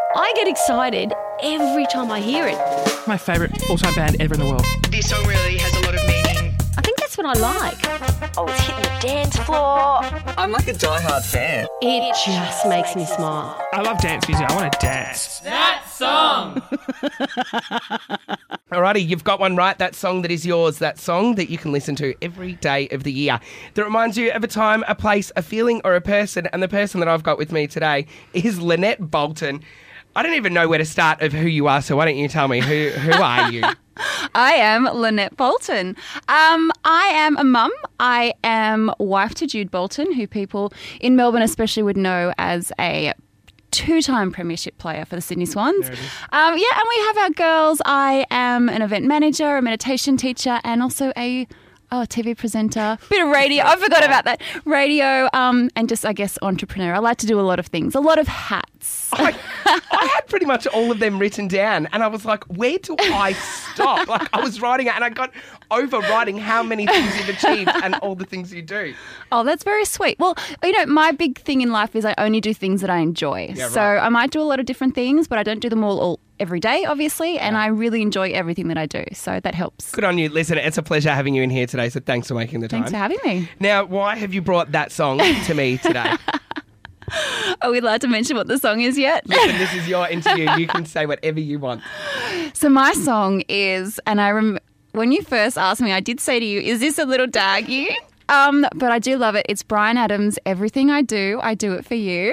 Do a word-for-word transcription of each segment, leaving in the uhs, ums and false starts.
I get excited every time I hear it. My favourite all-time band ever in the world. This song really has a lot of meaning. I think that's what I like. Oh, it's hitting the dance floor. I'm like a diehard fan. It just makes me smile. I love dance music. I want to dance. That song! Alrighty, you've got one right. That song that is yours, that song that you can listen to every day of the year. That reminds you of a time, a place, a feeling or a person. And the person that I've got with me today is Lynette Bolton. I don't even know where to start of who you are, so why don't you tell me, who who are you? I am Lynette Bolton. Um, I am a mum. I am wife to Jude Bolton, who people in Melbourne especially would know as a two-time premiership player for the Sydney Swans. Um, yeah, and we have our girls. I am an event manager, a meditation teacher, and also a oh, T V presenter, bit of radio. I forgot about that. Radio, um, and just, I guess, entrepreneur. I like to do a lot of things, a lot of hats. I, I had pretty much all of them written down, and I was like, where do I stop? Like, I was writing it, and I got overwriting how many things you've achieved and all the things you do. Oh, that's very sweet. Well, you know, my big thing in life is I only do things that I enjoy. Yeah, so right. I might do a lot of different things, but I don't do them all, all every day, obviously, and I really enjoy everything that I do. So that helps. Good on you. Listen, it's a pleasure having you in here today, so thanks for making the time. Thanks for having me. Now, why have you brought that song to me today? Are we allowed to mention what the song is yet? Listen, this is your interview. You can say whatever you want. So my song is, and I rem- when you first asked me, I did say to you, is this a little daggy? Um, but I do love it. It's Bryan Adams, Everything I Do, I Do It For You.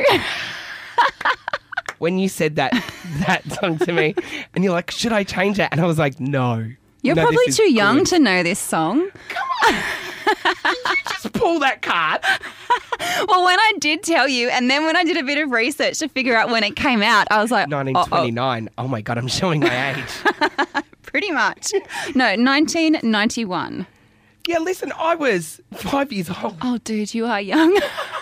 When you said that that song to me, and you're like, should I change it? And I was like, no. You're no, probably this is too young good. to know this song. Just pull that card. Well, when I did tell you, and then when I did a bit of research to figure out when it came out, I was like, nineteen twenty-nine. Oh, my God, I'm showing my age. pretty much. No, nineteen ninety-one. Yeah, listen, I was five years old. Oh, dude, you are young.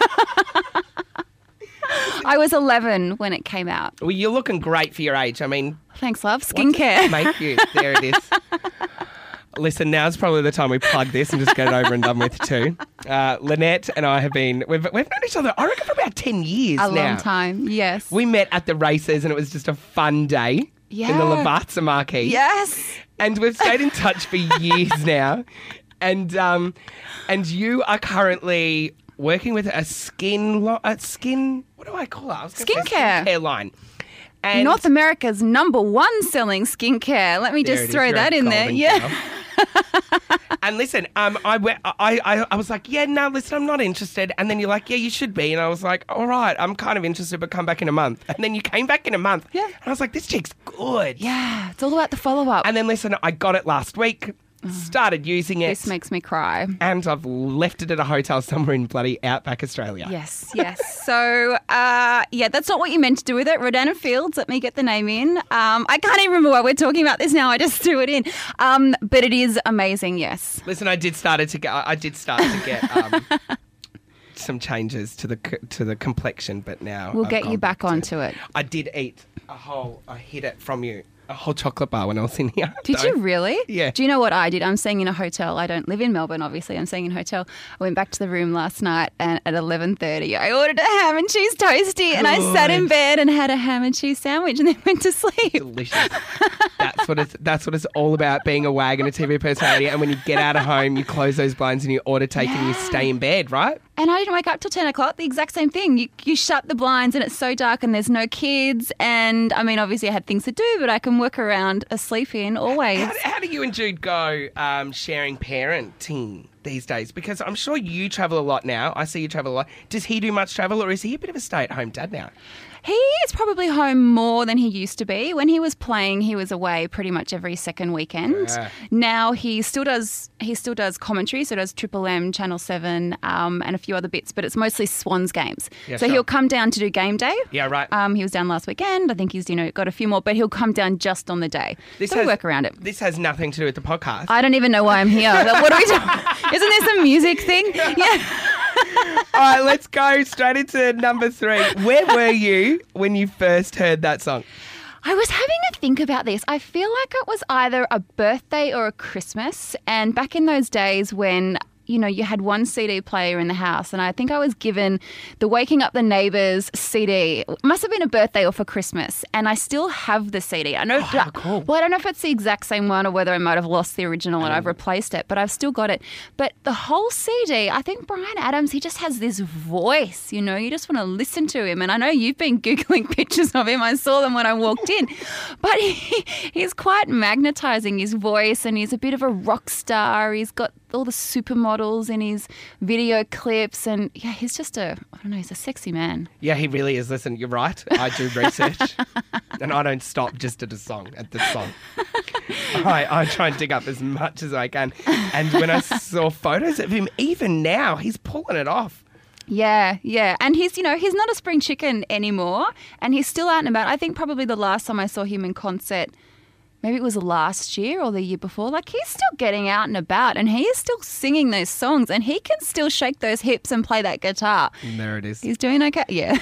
I was eleven when it came out. Well, you're looking great for your age. I mean, Thanks, love. what Skincare. does it make you? There it is. Listen, now's probably the time we plug this and just get it over and done with too. Uh, Lynette and I have been, we've, we've known each other, I reckon, for about ten years A now. long time, yes. We met at the races and it was just a fun day in the Yeah. Lavazza Marquee. Yes. And we've stayed in touch for years now. And um, and you are currently working with a skin, lo- a skin, what do I call it? I was gonna say Skincare. skincare line. And North America's number one selling skincare. Let me There just it is. throw You're that a in there. golden Yeah. girl. And listen, um, I, went, I, I, I was like, yeah, no, listen, I'm not interested. And then you're like, yeah, you should be. And I was like, all right, I'm kind of interested, but come back in a month. And then you came back in a month. Yeah. And I was like, this chick's good. Yeah, it's all about the follow-up. And then listen, I got it last week, started using it. This makes me cry. And I've left it at a hotel somewhere in bloody Outback Australia. Yes, yes. So, uh, yeah, that's not what you meant to do with it. Rodanna Fields, let me get the name in. Um, I can't even remember why we're talking about this now. I just threw it in. Um, but it is amazing, yes. Listen, I did started to get. I did start to get um, some changes to the c- to the complexion, but now We'll I've get gone you back to- onto it. I did eat a whole. I hid it from you. A whole chocolate bar when I was in here. Did though. you really? Yeah. Do you know what I did? I'm staying in a hotel. I don't live in Melbourne, obviously. I'm staying in a hotel. I went back to the room last night and at eleven thirty I ordered a ham and cheese toastie and I sat in Good. bed and had a ham and cheese sandwich and then went to sleep. Delicious. That's what it's. That's what it's all about. Being a wag and a T V personality. And when you get out of home, you close those blinds and you order take and you stay in bed, right? And I didn't wake up till ten o'clock. The exact same thing. You you shut the blinds and it's so dark and there's no kids. And I mean, obviously I had things to do, but I can work around a sleep in always. How, how do you and Jude go um, sharing parenting these days? Because I'm sure you travel a lot now. I see you travel a lot. Does he do much travel or is he a bit of a stay-at-home dad now? He is probably home more than he used to be. When he was playing, he was away pretty much every second weekend. Yeah. Now he still does he still does commentary, so does Triple M, Channel seven, um, and a few other bits, but it's mostly Swans games. Yeah, so sure. he'll come down to do game day. Yeah, right. Um, he was down last weekend. I think he's you know got a few more, but he'll come down just on the day. This so we has- work around it. This has nothing to do with the podcast. I don't even know why I'm here. Like, what are we doing? Isn't there some music thing? Yeah. All right, let's go straight into number three. Where were you when you first heard that song? I was having a think about this. I feel like it was either a birthday or a Christmas. And back in those days when you know, you had one C D player in the house, and I think I was given the Waking Up the Neighbours C D. It must have been a birthday or for Christmas, and I still have the C D. I know. Oh, cool. Well, I don't know if it's the exact same one or whether I might have lost the original and I've replaced it, but I've still got it. But the whole C D, I think Bryan Adams, he just has this voice, you know, you just want to listen to him. And I know you've been Googling pictures of him. I saw them when I walked in. But he, he's quite magnetising, his voice, and he's a bit of a rock star. He's got all the supermodels in his video clips, and yeah, he's just a, I don't know, he's a sexy man. Yeah, he really is. Listen, you're right. I do research and I don't stop just at a song, at the song. I, I try and dig up as much as I can. And when I saw photos of him, even now, he's pulling it off. Yeah, yeah. And he's, you know, he's not a spring chicken anymore, and he's still out and about. I think probably the last time I saw him in concert, maybe it was last year or the year before, like he's still getting out and about, and he is still singing those songs, and he can still shake those hips and play that guitar. And there it is. He's doing okay. Yeah.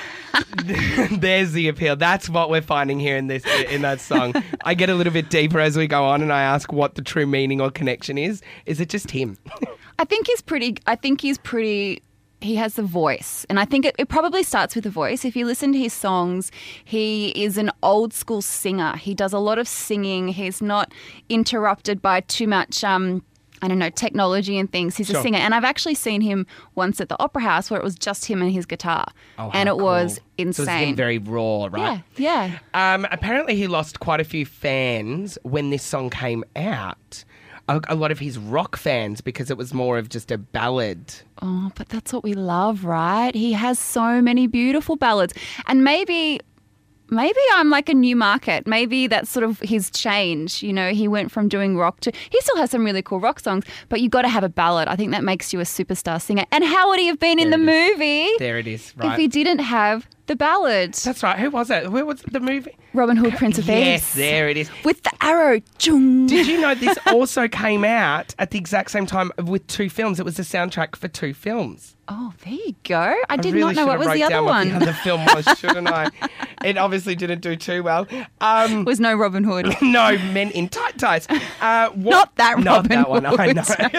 There's the appeal. That's what we're finding here in this in that song. I get a little bit deeper as we go on, and I ask what the true meaning or connection is. Is it just him? I think he's pretty, I think he's pretty... He has the voice, and I think it, it probably starts with the voice. If you listen to his songs, he is an old school singer. He does a lot of singing. He's not interrupted by too much, um, I don't know, technology and things. He's Sure. a singer. And I've actually seen him once at the Opera House where it was just him and his guitar. Oh, and how it was cool. insane. So it's him very raw, right? Yeah, yeah. Um, apparently he lost quite a few fans when this song came out. A, a lot of his rock fans, because it was more of just a ballad. Oh, but that's what we love, right? He has so many beautiful ballads. And maybe maybe I'm like a new market. Maybe that's sort of his change. You know, he went from doing rock to... He still has some really cool rock songs, but you got to have a ballad. I think that makes you a superstar singer. And how would he have been in There the it is. movie There it is, right? if he didn't have the ballad? That's right. Who was it? Where was the movie? Robin Hood, Prince of Thieves. Yes, there it is. With the arrow. Chung. Did you know this also came out at the exact same time with two films? It was the soundtrack for two films. Oh, there you go. I did really not know should what have was wrote the other down one. What the other film was, shouldn't I? It obviously didn't do too well. Um, was no Robin Hood. no, Men in Tight Tights. Uh, what, Not that Not Robin that one, Hood.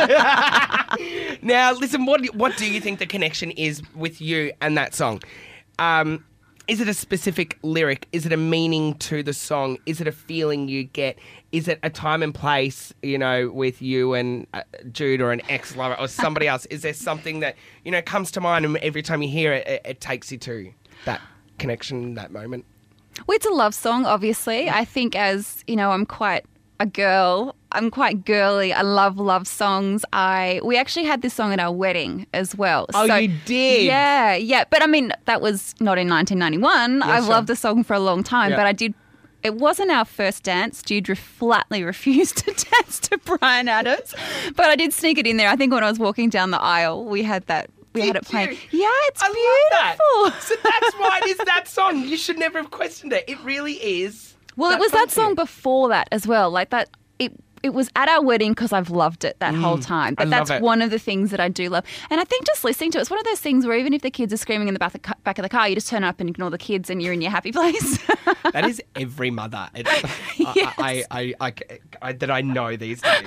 I know. Now, listen, what, what do you think the connection is with you and that song? Um, is it a specific lyric? Is it a meaning to the song? Is it a feeling you get? Is it a time and place, you know, with you and uh, Jude or an ex-lover or somebody else? Is there something that, you know, comes to mind and every time you hear it, it, it takes you to that connection, that moment? Well, it's a love song, obviously. I think as, you know, I'm quite a girl. I'm quite girly. I love love songs. I we actually had this song at our wedding as well. Oh, So- you did? Yeah, yeah. But I mean, that was not in nineteen ninety-one. Yeah, I've sure. loved the song for a long time, Yeah. but I did. It wasn't our first dance. Jude re- flatly refused to dance to Bryan Adams, but I did sneak it in there. I think when I was walking down the aisle, we had that. We Did had it playing. you? Yeah, it's I beautiful. love that. So that's why it is that song. You should never have questioned it. It really is. Well, it was that to you. song before that as well. Like that, it it was at our wedding because I've loved it that whole time. But Mm, I love that's it. one of the things that I do love. And I think just listening to it, it's one of those things where even if the kids are screaming in the back of the ca- back of the car, you just turn up and ignore the kids and you're in your happy place. That is every mother it, Yes. I, I, I, I, I, that I know these days.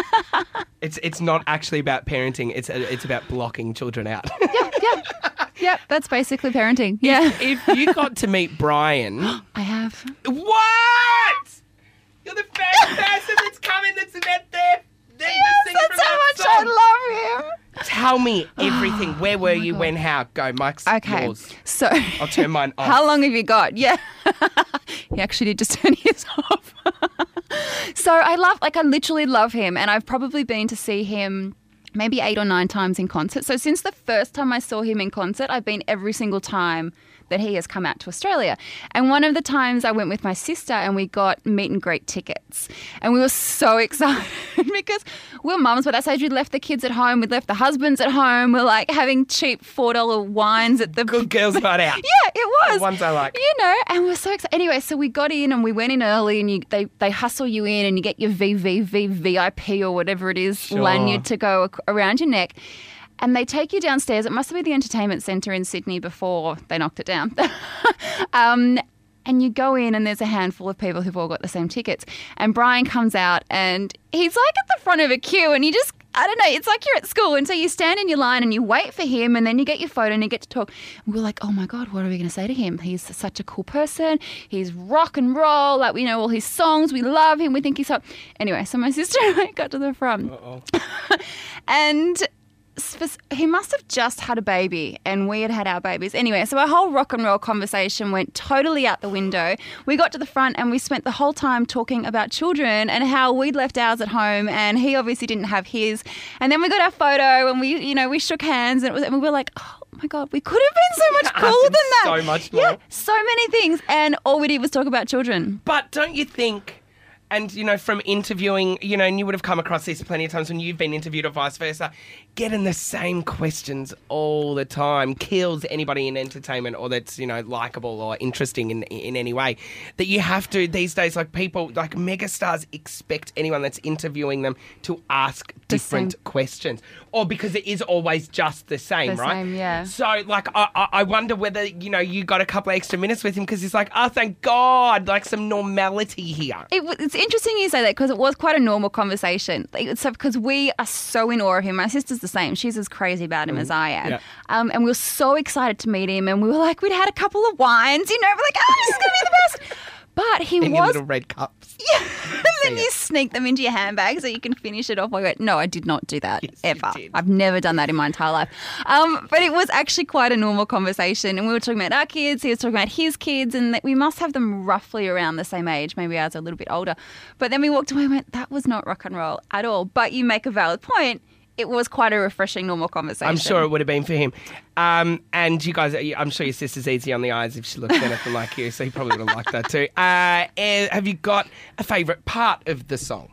It's it's not actually about parenting. It's it's about blocking children out. yeah, yeah. Yep, that's basically parenting. Yeah. If you got to meet Brian, I have. what? You're the first person that's coming that's met there. Yes, That's how much I love him. Tell me everything. Where were my you? God. When? How? Go, Mike's Okay. yours. So I'll turn mine off. How long have you got? Yeah. He actually did just turn his off. So I love, like I literally love him, and I've probably been to see him maybe eight or nine times in concert. So since the first time I saw him in concert, I've been every single time that he has come out to Australia. And one of the times I went with my sister and we got meet and greet tickets. And we were so excited because we were mums, but that stage we'd left the kids at home, we'd left the husbands at home, we're like having cheap four dollar wines at the... Good girls night out. Yeah, it was. The ones I like. You know, and we we're so excited. Anyway, so we got in and we went in early and you, they, they hustle you in and you get your V V V V I P or whatever it is Sure. lanyard to go ac- around your neck. And they take you downstairs. It must have been the entertainment centre in Sydney before they knocked it down. um, and you go in and there's a handful of people who've all got the same tickets. And Brian comes out and he's like at the front of a queue and you just... I don't know. It's like you're at school, and so you stand in your line and you wait for him, and then you get your photo and you get to talk. And we're like, oh my God, what are we going to say to him? He's such a cool person. He's rock and roll. Like, we know all his songs. We love him. We think he's hot. Anyway, so my sister and I got to the front. Uh-oh. And he must have just had a baby and we had had our babies. Anyway, so our whole rock and roll conversation went totally out the window. We got to the front and we spent the whole time talking about children and how we'd left ours at home and he obviously didn't have his. And then we got our photo and we, you know, we shook hands and, it was, and we were like, oh my God, we could have been so much cooler than that. So much more. Yeah, so many things. And all we did was talk about children. But don't you think... And, you know, from interviewing, you know, and you would have come across this plenty of times when you've been interviewed or vice versa, getting the same questions all the time kills anybody in entertainment or that's, you know, likeable or interesting in in any way. That you have to, these days, like people, like megastars expect anyone that's interviewing them to ask different same. questions. Or because it is always just the same, The right? same, yeah. So, like, I, I I wonder whether, you know, you got a couple of extra minutes with him because he's like, oh, thank God, like some normality here. It, w- it's interesting you say that because it was quite a normal conversation. Like, it's because we are so in awe of him. My sister's the same. She's as crazy about him mm. as I am. Yeah. Um, and we were so excited to meet him. And we were like, we'd had a couple of wines, you know, we're like, oh, this is going to be the best. But he in was... your little red cups. Yeah. And then you sneak them into your handbag so you can finish it off. I went, no, I did not do that, yes, ever. You did. I've never done that in my entire life. Um, but it was actually quite a normal conversation. And we were talking about our kids, he was talking about his kids, and that we must have them roughly around the same age. Maybe ours are a little bit older. But then we walked away and went, that was not rock and roll at all. But you make a valid point. It was quite a refreshing, normal conversation. I'm sure it would have been for him. Um, and you guys, I'm sure your sister's easy on the eyes if she looks anything like you, so you probably would have liked that too. Uh, have you got a favourite part of the song?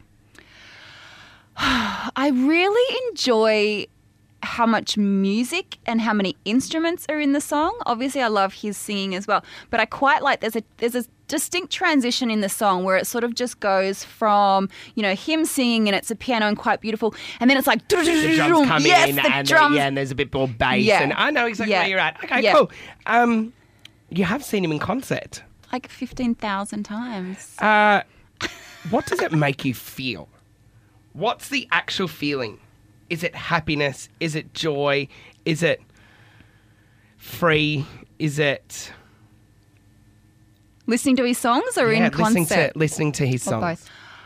I really enjoy how much music and how many instruments are in the song. Obviously, I love his singing as well, but I quite like there's a there's a distinct transition in the song where it sort of just goes from, you know, him singing and it's a piano and quite beautiful, and then it's like the drums come yes, in the and drums. yeah, and there's a bit more bass, Yeah. and I know exactly Yeah. where you're at. Okay, Yeah. cool. Um, you have seen him in concert. Like fifteen thousand times. Uh, what does it make you feel? What's the actual feeling? Is it happiness? Is it joy? Is it free? Is it Listening to his songs or yeah, in concert? listening to listening to his Or songs? both.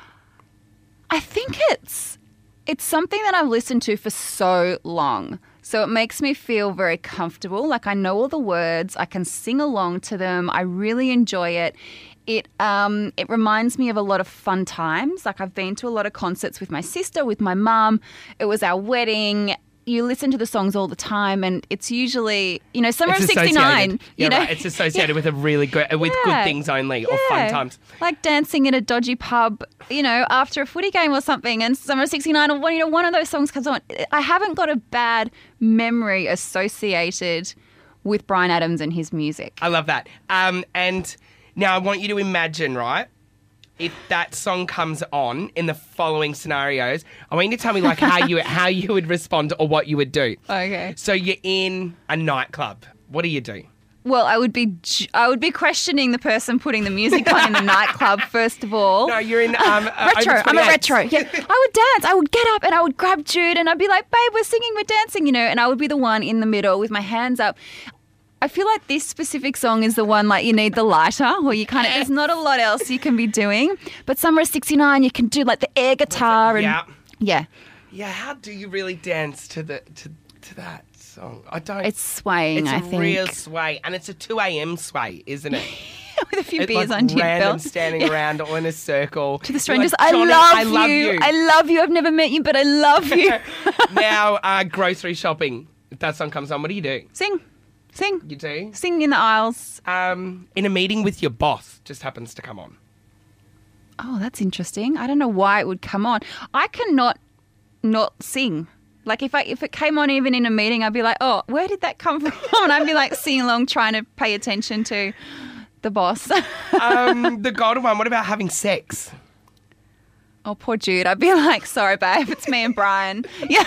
I think it's it's something that I've listened to for so long. So it makes me feel very comfortable. Like I know all the words. I can sing along to them. I really enjoy it. It um it reminds me of a lot of fun times. Like I've been to a lot of concerts with my sister, with my mum. It was our wedding. You listen to the songs all the time, and it's usually, you know, Summer It's of sixty-nine. associated. You Yeah, know, right. It's associated with a really good, with Yeah. good things only or fun Yeah. times. Like dancing in a dodgy pub, you know, after a footy game or something, and Summer of sixty-nine or one, you know, one of those songs comes on. I haven't got a bad memory associated with Bryan Adams and his music. I love that. Um, and now I want you to imagine, right? If that song comes on in the following scenarios, I want you to tell me like how you how you would respond or what you would do. Okay. So you're in a nightclub. What do you do? Well, I would be j- I would be questioning the person putting the music on in the nightclub first of all. No, you're in um, uh, retro. over I'm a twenty-eight. retro. Yeah, I would dance. I would get up and I would grab Jude and I'd be like, "Babe, we're singing, we're dancing," you know, and I would be the one in the middle with my hands up. I feel like this specific song is the one like you need the lighter, or you kind of there's not a lot else you can be doing. But Summer of sixty-nine, you can do like the air guitar and Yeah. yeah, Yeah. How do you really dance to the to to that song? I don't. it's swaying. It's I a think real sway, and it's a two a.m. sway, isn't it? with a few It's beers like under your random belt. standing Yeah. around all in a circle. To the You're strangers, like, I, "Johnny, love I love you. you. I love you. I've never met you, but I love you. Now, uh, grocery shopping. If that song comes on, what do you do? Sing, sing, You do? sing in the aisles. Um, in a meeting with your boss, just happens to come on. Oh, that's interesting. I don't know why it would come on. I cannot not sing. Like if I if it came on even in a meeting, I'd be like, oh, where did that come from? And I'd be like singing along, trying to pay attention to the boss. Um, the golden one. What about having sex? Oh, poor Jude. I'd be like, sorry, babe, it's me and Brian. Yeah.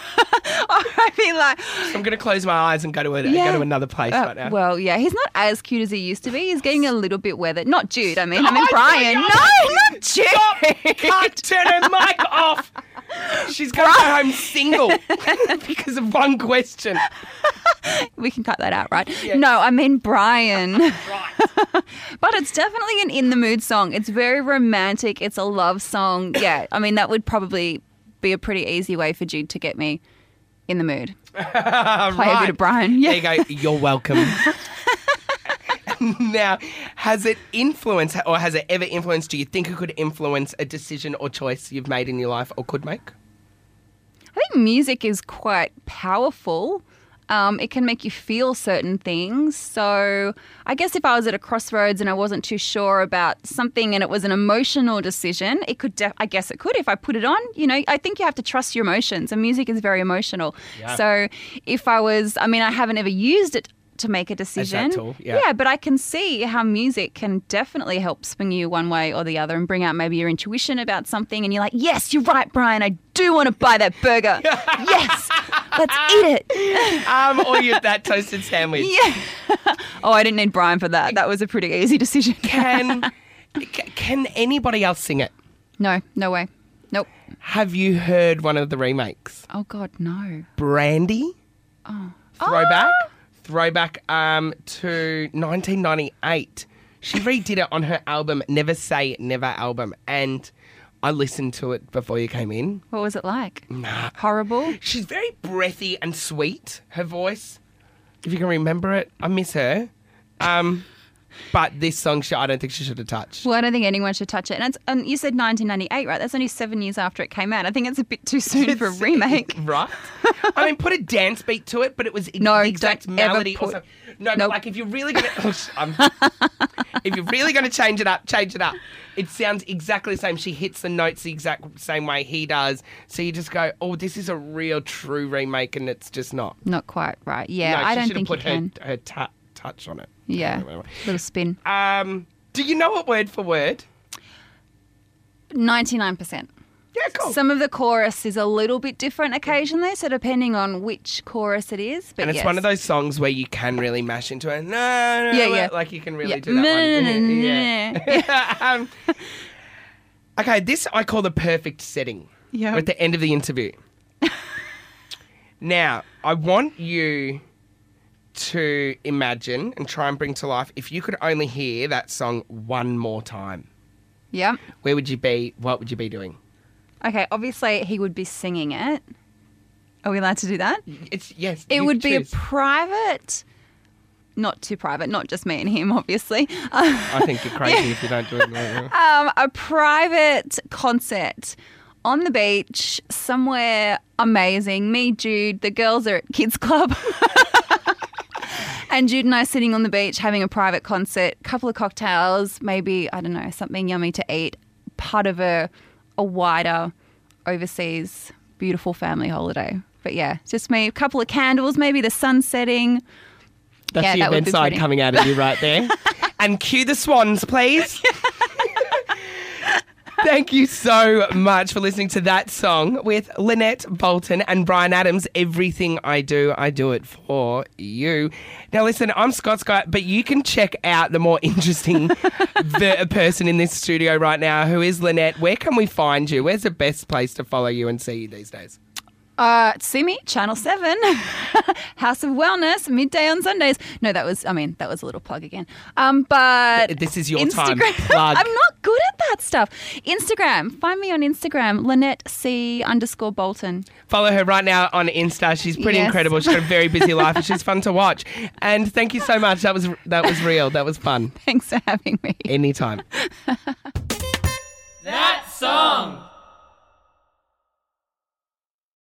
Or I'd be like, So I'm going to close my eyes and go to a, Yeah. go to another place uh, right now. well, yeah, he's not as cute as he used to be. He's getting a little bit weathered. Not Jude, I mean, I mean Oh, Brian. my No, God. not Jude. Stop! Cut! Turn her mic off! She's going to go home single because of one question. We can cut that out, right? No, I mean Brian. Right. But it's definitely an in the mood song. It's very romantic. It's a love song. Yeah, I mean that would probably be a pretty easy way for Jude to get me in the mood. Play a bit of Brian. Yeah. There you go. You're welcome. Now, has it influenced or has it ever influenced, do you think it could influence a decision or choice you've made in your life or could make? I think music is quite powerful. Um, it can make you feel certain things. So I guess if I was at a crossroads and I wasn't too sure about something and it was an emotional decision, it could, def- I guess it could if I put it on. You know, I think you have to trust your emotions, and music is very emotional. Yeah. So if I was, I mean, I haven't ever used it to make a decision. tool, yeah. but I can see how music can definitely help swing you one way or the other and bring out maybe your intuition about something, and you're like, yes, you're right, Brian, I do want to buy that burger. Yes, let's eat it. Um, or you that toasted sandwich. Yeah. Oh, I didn't need Brian for that. That was a pretty easy decision. Can ca- can anybody else sing it? No, no way. Nope. Have you heard one of the remakes? Oh, God, no. Brandy? Oh. Throwback? Throwback um, to nineteen ninety-eight. She redid it on her album, Never Say Never album, and I listened to it before you came in. What was it like? Nah. Horrible? She's very breathy and sweet, her voice. If you can remember it, I miss her. Um, but this song, she, I don't think she should have touched. Well, I don't think anyone should touch it. And, it's, and you said nineteen ninety-eight, right? That's only seven years after it came out. I think it's a bit too soon for a remake. Right? I mean, put a dance beat to it, but it was ex- No, the exact don't ever melody. put- or something. No, but Nope. like if you're really going to... If you're really going to change it up, change it up. It sounds exactly the same. She hits the notes the exact same way he does. So you just go, oh, this is a real, true remake, and it's just not. Not quite right. Yeah, no, I she don't should have think you put can. her, her tu- touch on it. Yeah, Anyway. little spin. Um, do you know it word for word? ninety-nine percent. Yeah, cool. Some of the chorus is a little bit different occasionally, so depending on which chorus it is. But and it's yes. one of those songs where you can really mash into it. No, no, Yeah, no, yeah. like you can really Yeah. do that one. Yeah. Yeah. um, okay, this I call the perfect setting. Yeah. We're at the end of the interview. Now, I want you to imagine and try and bring to life if you could only hear that song one more time. Yeah. Where would you be? What would you be doing? Okay, obviously he would be singing it. Are we allowed to do that? It's yes. It you would be choose. a private, not too private, not just me and him, obviously. I think you're crazy if you don't do it. Like that. Um, a private concert on the beach somewhere amazing. Me, Jude, the girls are at Kids Club. And Jude and I sitting on the beach having a private concert, couple of cocktails, maybe, I don't know, something yummy to eat, part of a, a wider overseas beautiful family holiday. But yeah, just me, a couple of candles, maybe the sun setting. That's Yeah, the that would event be side pretty. coming out of you right there. And cue the swans, please. Thank you so much for listening to that song with Lynette Bolton and Brian Adams. Everything I do, I do it for you. Now, listen, I'm Scott Scott, but you can check out the more interesting the person in this studio right now, who is Lynette. Where can we find you? Where's the best place to follow you and see you these days? Uh, see me, Channel seven, House of Wellness, midday on Sundays. No, that was, I mean, that was a little plug again. Um, but This is your Instagram, time. Plug. I'm not good at that stuff. Instagram, find me on Instagram, Lynette C underscore Bolton. Follow her right now on Insta. She's pretty Yes. incredible. She's got a very busy life and she's fun to watch. And thank you so much. That was that was real. That was fun. Thanks for having me. Anytime.